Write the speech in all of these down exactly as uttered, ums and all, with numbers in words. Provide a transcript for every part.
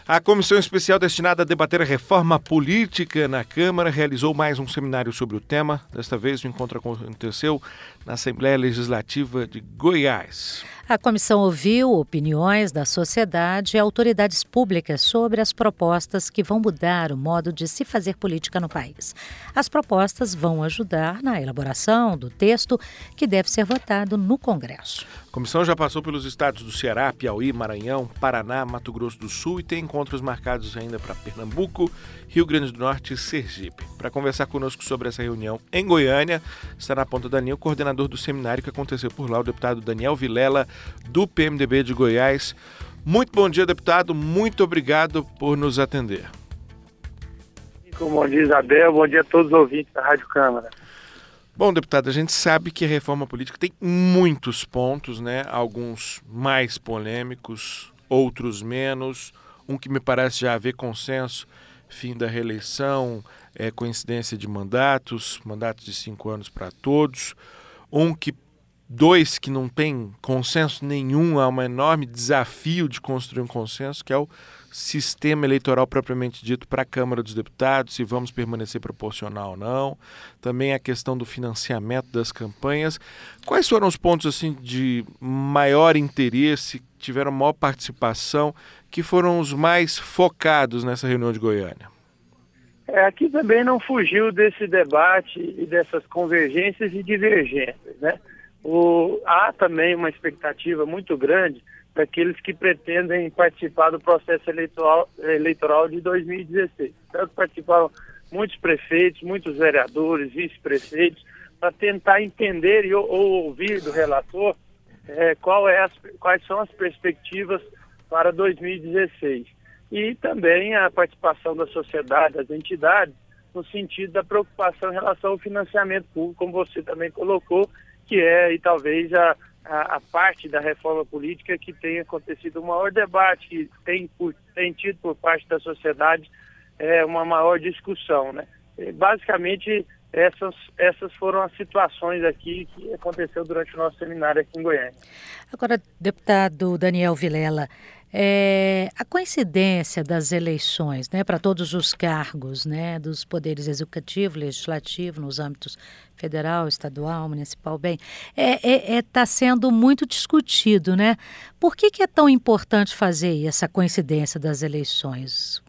A comissão especial destinada a debater a reforma política na Câmara realizou mais um seminário sobre o tema. Desta vez o encontro aconteceu na Assembleia Legislativa de Goiás. A comissão ouviu opiniões da sociedade e autoridades públicas sobre as propostas que vão mudar o modo de se fazer política no país. As propostas vão ajudar na elaboração do texto que deve ser votado no Congresso. A comissão já passou pelos estados do Ceará, Piauí, Maranhão, Paraná, Mato Grosso do Sul e tem encontros marcados ainda para Pernambuco, Rio Grande do Norte e Sergipe. Para conversar conosco sobre essa reunião em Goiânia, está na ponta da linha o coordenador do seminário que aconteceu por lá, o deputado Daniel Vilela, do P M D B de Goiás. Muito bom dia, deputado. Muito obrigado por nos atender. Bom dia, Isabel. Bom dia a todos os ouvintes da Rádio Câmara. Bom, deputado, a gente sabe que a reforma política tem muitos pontos, né? Alguns mais polêmicos, outros menos. Um que me parece já haver consenso, fim da reeleição, é, coincidência de mandatos, mandatos de cinco anos para todos. Um que, dois que não tem consenso nenhum, há um enorme desafio de construir um consenso, que é o sistema eleitoral propriamente dito para a Câmara dos Deputados, se vamos permanecer proporcional ou não. Também a questão do financiamento das campanhas. Quais foram os pontos assim de maior interesse, que tiveram maior participação, que foram os mais focados nessa reunião de Goiânia? É, aqui também não fugiu desse debate e dessas convergências e divergências, né? O, há também uma expectativa muito grande daqueles que pretendem participar do processo eleitoral, eleitoral de dois mil e dezesseis. Tanto participaram muitos prefeitos, muitos vereadores, vice-prefeitos, para tentar entender e, ou, ou ouvir do relator é, qual é as, quais são as perspectivas para dois mil e dezesseis. E também a participação da sociedade, das entidades, no sentido da preocupação em relação ao financiamento público, como você também colocou, que é e talvez a, a, a parte da reforma política que tem acontecido o maior debate, que tem, por, tem tido por parte da sociedade é, uma maior discussão, né? E, basicamente, essas, essas foram as situações aqui que aconteceu durante o nosso seminário aqui em Goiânia. Agora, deputado Daniel Vilela, É, a coincidência das eleições, né, para todos os cargos, né, dos poderes executivo, legislativo, nos âmbitos federal, estadual, municipal, bem, é, é, é, tá sendo muito discutido, né? Por que que é tão importante fazer essa coincidência das eleições?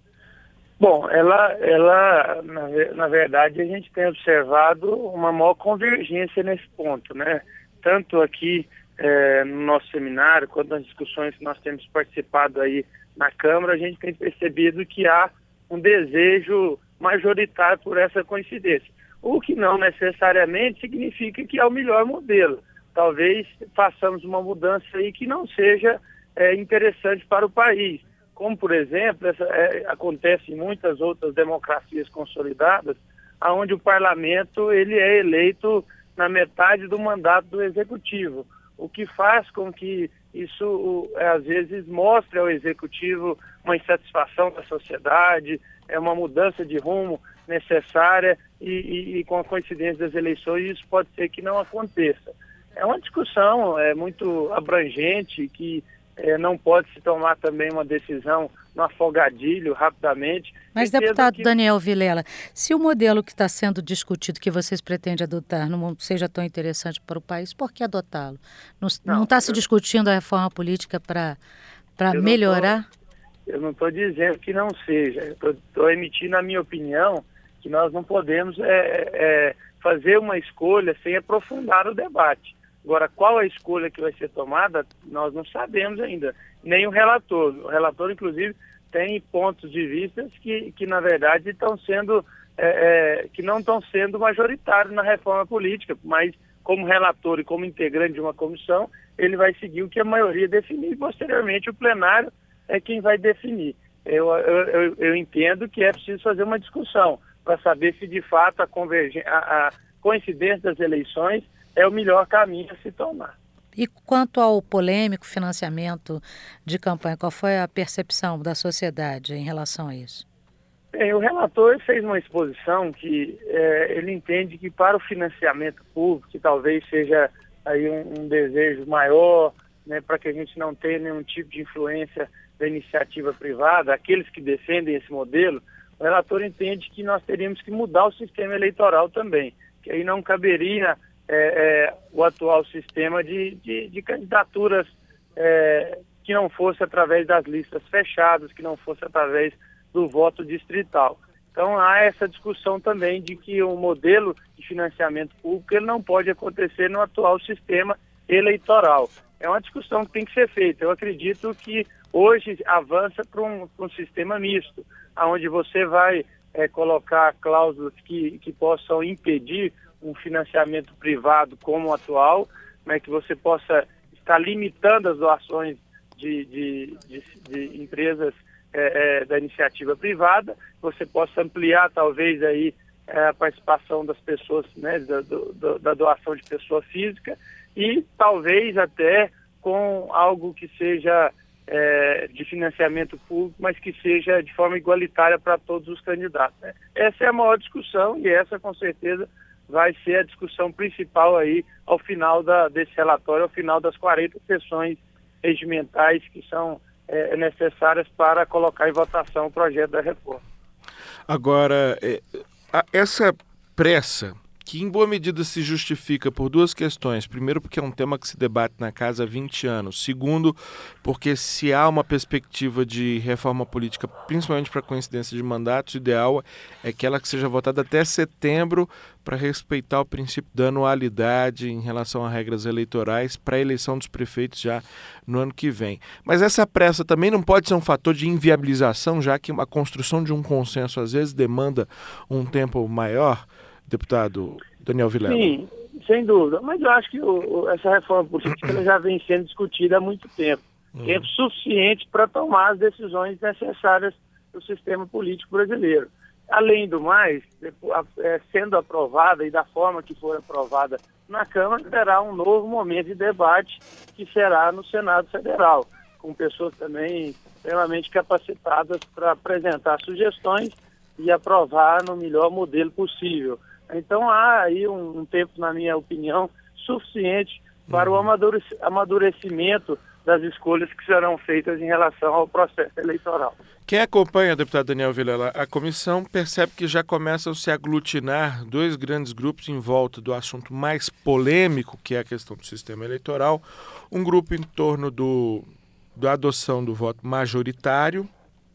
Bom, ela, ela na, na verdade, a gente tem observado uma maior convergência nesse ponto, né? Tanto aqui É, no nosso seminário, quanto nas discussões que nós temos participado aí na Câmara, a gente tem percebido que há um desejo majoritário por essa coincidência. O que não necessariamente significa que é o melhor modelo. Talvez façamos uma mudança aí que não seja é, interessante para o país. Como, por exemplo, essa, é, acontece em muitas outras democracias consolidadas, onde o parlamento ele é eleito na metade do mandato do executivo, o que faz com que isso, às vezes, mostre ao executivo uma insatisfação da sociedade, é uma mudança de rumo necessária e, e, e com a coincidência das eleições isso pode ser que não aconteça. É uma discussão é, muito abrangente que é, não pode se tomar também uma decisão no afogadilho, rapidamente. Mas, deputado que... Daniel Vilela, se o modelo que está sendo discutido, que vocês pretendem adotar, não seja tão interessante para o país, por que adotá-lo? Não está se eu... discutindo a reforma política para melhorar? Tô, eu não estou dizendo que não seja. Eu estou emitindo a minha opinião que nós não podemos é, é, fazer uma escolha sem aprofundar o debate. Agora, qual a escolha que vai ser tomada, nós não sabemos ainda, nem o relator. O relator, inclusive, tem pontos de vista que, que na verdade, estão sendo, é, é, que não estão sendo majoritários na reforma política, mas como relator e como integrante de uma comissão, ele vai seguir o que a maioria definir e, posteriormente, o plenário é quem vai definir. Eu, eu, eu, eu entendo que é preciso fazer uma discussão para saber se, de fato, a, convergen- a, a coincidência das eleições é o melhor caminho a se tomar. E quanto ao polêmico financiamento de campanha, qual foi a percepção da sociedade em relação a isso? Bem, o relator fez uma exposição que é, ele entende que para o financiamento público, que talvez seja aí um, um desejo maior, né, para que a gente não tenha nenhum tipo de influência da iniciativa privada, aqueles que defendem esse modelo, o relator entende que nós teríamos que mudar o sistema eleitoral também, que aí não caberia é, é, o atual sistema de, de, de candidaturas é, que não fosse através das listas fechadas, que não fosse através do voto distrital. Então há essa discussão também de que o modelo de financiamento público ele não pode acontecer no atual sistema eleitoral. É uma discussão que tem que ser feita. Eu acredito que hoje avança para um, para um sistema misto, onde você vai é, colocar cláusulas que, que possam impedir um financiamento privado como o atual, né, que você possa estar limitando as doações de, de, de, de empresas é, é, da iniciativa privada, você possa ampliar talvez aí é, a participação das pessoas, né, da, do, da doação de pessoa física, e talvez até com algo que seja é, de financiamento público, mas que seja de forma igualitária para todos os candidatos, né? Essa é a maior discussão e essa com certeza vai ser a discussão principal aí ao final da, desse relatório, ao final das quarenta sessões regimentais que são é, necessárias para colocar em votação o projeto da reforma. Agora, é, a, essa pressa, que em boa medida se justifica por duas questões. Primeiro, porque é um tema que se debate na casa há vinte anos. Segundo, porque se há uma perspectiva de reforma política, principalmente para coincidência de mandatos, o ideal é que ela seja votada até setembro para respeitar o princípio da anualidade em relação a regras eleitorais para a eleição dos prefeitos já no ano que vem. Mas essa pressa também não pode ser um fator de inviabilização, já que a construção de um consenso às vezes demanda um tempo maior, deputado Daniel Vilela. Sim, sem dúvida. Mas eu acho que o, o, essa reforma política ela já vem sendo discutida há muito tempo. Hum. Tempo suficiente para tomar as decisões necessárias do sistema político brasileiro. Além do mais, é, sendo aprovada e da forma que for aprovada na Câmara, terá um novo momento de debate que será no Senado Federal, com pessoas também extremamente capacitadas para apresentar sugestões e aprovar no melhor modelo possível. Então há aí um, um tempo, na minha opinião, suficiente para o amadurecimento das escolhas que serão feitas em relação ao processo eleitoral. Quem acompanha, deputado Daniel Vilela, a comissão percebe que já começam a se aglutinar dois grandes grupos em volta do assunto mais polêmico, que é a questão do sistema eleitoral. Um grupo em torno do, da adoção do voto majoritário,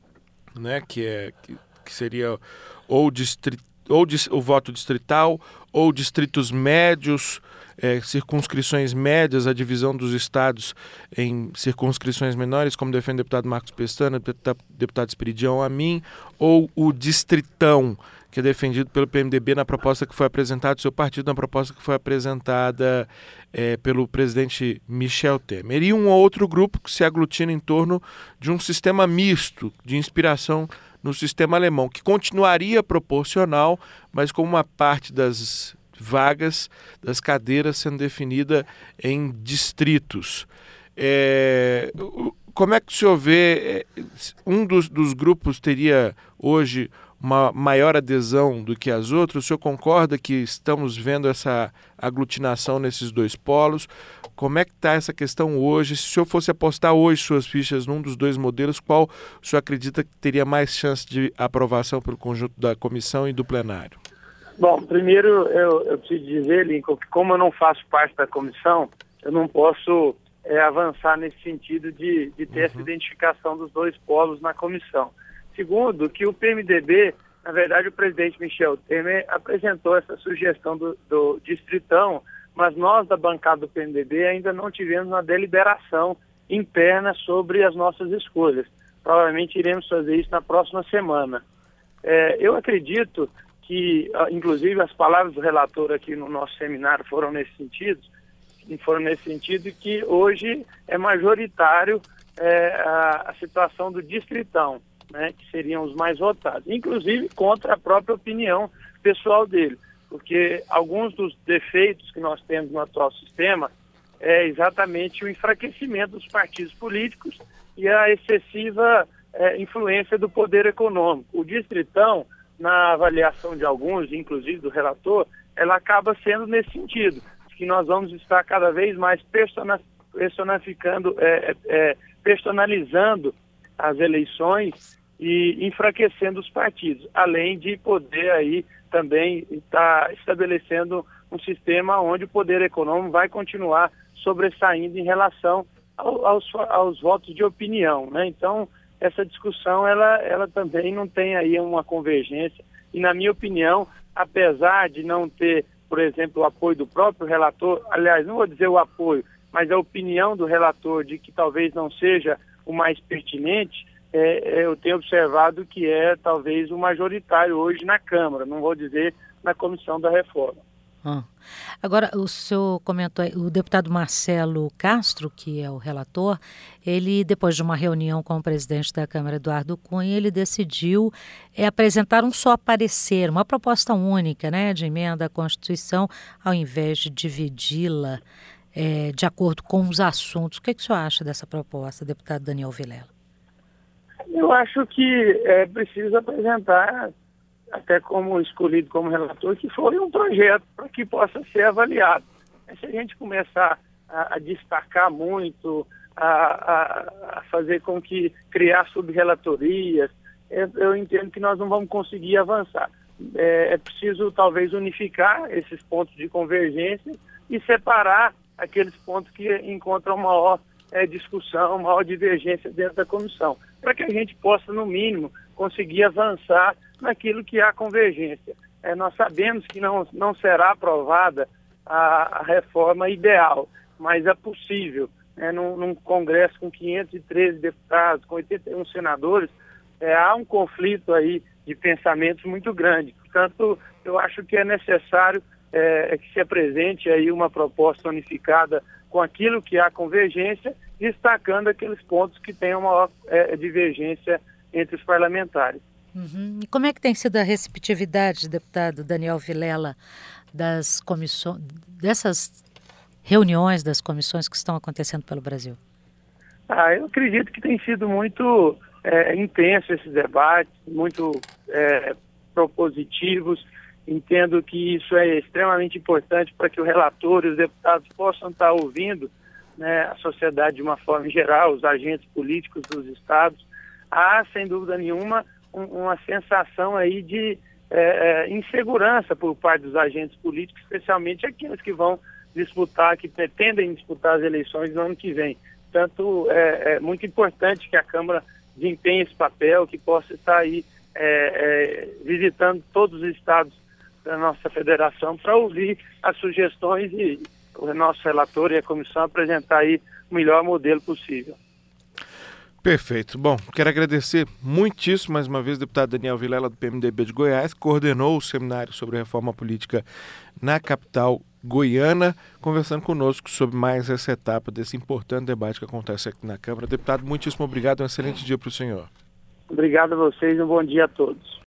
né, que, é, que, que seria ou distrito, ou o voto distrital, ou distritos médios, é, circunscrições médias, a divisão dos estados em circunscrições menores, como defende o deputado Marcos Pestana, o deputado Esperidião Amin, ou o distritão, que é defendido pelo P M D B na proposta que foi apresentada, do seu partido, na proposta que foi apresentada é, pelo presidente Michel Temer. E um outro grupo que se aglutina em torno de um sistema misto, de inspiração no sistema alemão, que continuaria proporcional, mas com uma parte das vagas, das cadeiras sendo definida em distritos. É, como é que o senhor vê, um dos, dos grupos teria hoje uma maior adesão do que as outras? O senhor concorda que estamos vendo essa aglutinação nesses dois polos? Como é que está essa questão hoje? Se o senhor fosse apostar hoje suas fichas num dos dois modelos, qual o senhor acredita que teria mais chance de aprovação pelo conjunto da comissão e do plenário? Bom, primeiro eu, eu preciso dizer, Lincoln, que como eu não faço parte da comissão, eu não posso é, avançar nesse sentido de, de ter uhum. essa identificação dos dois polos na comissão. Segundo, que o P M D B, na verdade o presidente Michel Temer apresentou essa sugestão do, do distritão, mas nós da bancada do P M D B ainda não tivemos uma deliberação interna sobre as nossas escolhas. Provavelmente iremos fazer isso na próxima semana. É, eu acredito que, inclusive, as palavras do relator aqui no nosso seminário foram nesse sentido, foram nesse sentido que hoje é majoritário é, a, a situação do distritão, né, que seriam os mais votados, inclusive contra a própria opinião pessoal dele, porque alguns dos defeitos que nós temos no atual sistema é exatamente o enfraquecimento dos partidos políticos e a excessiva é, influência do poder econômico. O distritão, na avaliação de alguns, inclusive do relator, ela acaba sendo nesse sentido, que nós vamos estar cada vez mais personificando, é, é, personalizando as eleições e enfraquecendo os partidos, além de poder aí também estar estabelecendo um sistema onde o poder econômico vai continuar sobressaindo em relação ao, aos, aos votos de opinião, né? Então, essa discussão, ela, ela também não tem aí uma convergência e, na minha opinião, apesar de não ter, por exemplo, o apoio do próprio relator, aliás, não vou dizer o apoio, mas a opinião do relator de que talvez não seja o mais pertinente, é, eu tenho observado que é talvez o majoritário hoje na Câmara, não vou dizer na Comissão da Reforma. Ah. Agora, o senhor comentou, o deputado Marcelo Castro, que é o relator, ele, depois de uma reunião com o presidente da Câmara, Eduardo Cunha, ele decidiu é, apresentar um só parecer, uma proposta única, né, de emenda à Constituição, ao invés de dividi-la é, de acordo com os assuntos. O que, que o senhor acha dessa proposta, deputado Daniel Vilela? Eu acho que é preciso apresentar, até como escolhido como relator, que foi um projeto para que possa ser avaliado. Se a gente começar a, a destacar muito, a, a, a fazer com que criar subrelatorias, eu, eu entendo que nós não vamos conseguir avançar. É, é preciso talvez unificar esses pontos de convergência e separar aqueles pontos que encontram maior é, discussão, maior divergência dentro da comissão, para que a gente possa, no mínimo, conseguir avançar naquilo que há convergência. É, nós sabemos que não, não será aprovada a, a reforma ideal, mas é possível. É, num, num Congresso com quinhentos e treze deputados, com oitenta e um senadores, é, há um conflito aí de pensamentos muito grande. Portanto, eu acho que é necessário é, que se apresente aí uma proposta unificada com aquilo que há convergência, destacando aqueles pontos que têm uma maior é, divergência entre os parlamentares. Uhum. E como é que tem sido a receptividade, deputado Daniel Vilela, das comissões, dessas reuniões das comissões que estão acontecendo pelo Brasil? Ah, eu acredito que tem sido muito é, intenso esses debates, muito é, propositivos. Entendo que isso é extremamente importante para que o relator e os deputados possam estar ouvindo, né, a sociedade de uma forma geral, os agentes políticos dos estados. Há, sem dúvida nenhuma, um, uma sensação aí de é, insegurança por parte dos agentes políticos, especialmente aqueles que vão disputar, que pretendem disputar as eleições no ano que vem. Portanto, é, é muito importante que a Câmara desempenhe esse papel, que possa estar aí é, é, visitando todos os estados da nossa federação para ouvir as sugestões e o nosso relator e a comissão apresentar aí o melhor modelo possível. Perfeito. Bom, quero agradecer muitíssimo mais uma vez o deputado Daniel Vilela, do P M D B de Goiás, que coordenou o seminário sobre reforma política na capital goiana, conversando conosco sobre mais essa etapa desse importante debate que acontece aqui na Câmara. Deputado, muitíssimo obrigado, um excelente dia para o senhor. Obrigado a vocês e um bom dia a todos.